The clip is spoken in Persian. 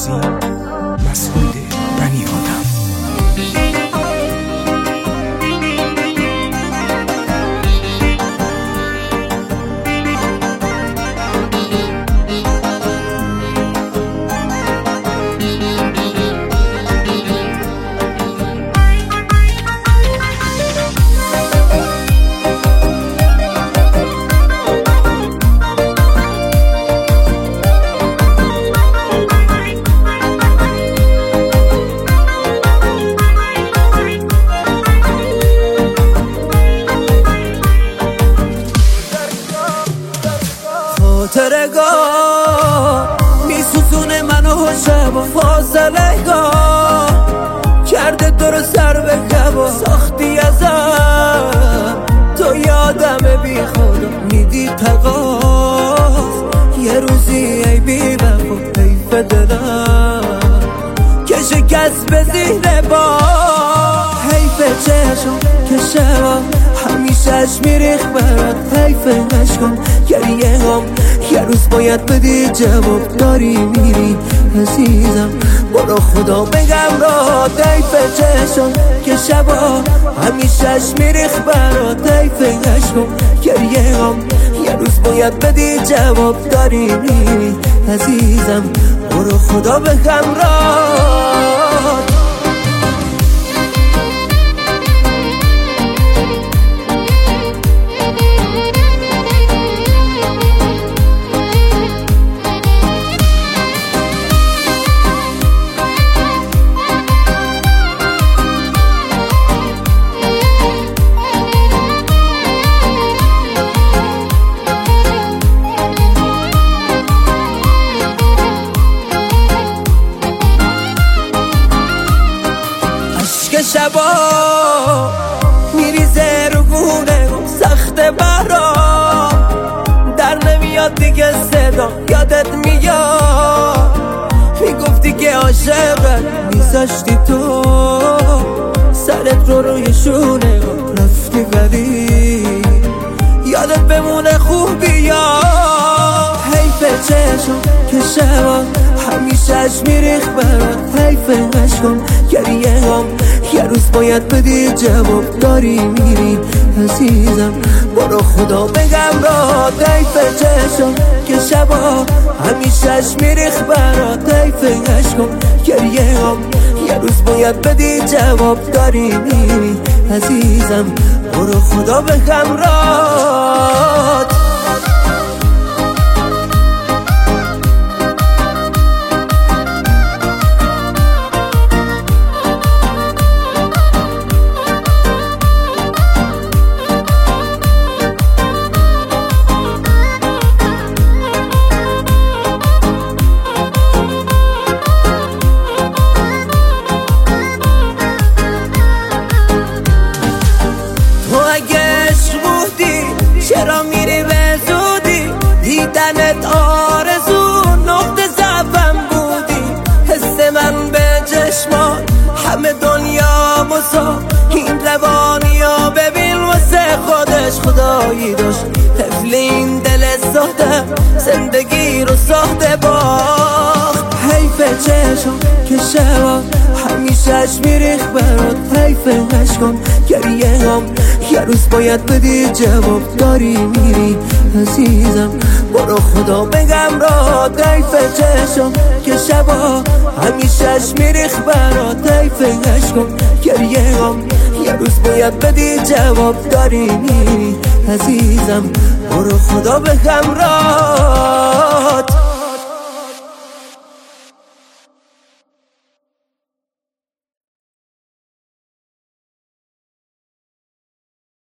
عباسی، مسعود بنی آدم. خاطرگاه میسوزونه منو شب و فاصلهگاه کرده تو رو سر به کبا ساختی ازم تو یادم بی خدا میدی تقاس یه روزی ای بی وفا حیف دلم که شکست به زیر با حیف چشم که شبا همیشهش میریخ برات حیف نشکن گریه هم یه روز باید بدی جواب داری میری عزیزم برو خدا بگم را حیف چشم که شبا همیشهش میریخ برات حیف نشکن گریه هم یه روز باید بدی جواب داری میری عزیزم برو خدا بگم را که شبا میریزه رو گونه سخت برام در نمیاد دیگه صدا یادت میاد میگفتی که عاشقت میذاشتی تو سرت رو روی شونه رفتی ولی یادت بمونه خوبی یا حیف چشم که شبا همیشهش میریخ برات حیف نشکن گریه هم یه روز باید بدی جواب داری میری عزیزم برو خدا بگم را حیف چشم که شبا همیشهش میریخ برات حیف نشکن گریه هم یه روز باید بدی جواب داری میری عزیزم برو خدا بگم را چرا میری به زودی دیدنت آرزو نقطه ضعفم بودی حس من به چشمان همه دنیا مسا این روانیا ببین واسه خودش خدایی داشت طفل این دل ساخته زندگی رو ساخته باخت حیف چشم که شبا همیشهش میریخ برات حیف نشکن گریه هم یه روز باید بدی جواب داری میری عزیزم برو خدا بگم را حیف چشم که شبا همیشهش میریخ برات حیف نشکن گریه هم یه روز باید بدی جواب داری میری عزیزم برو خدا بگم را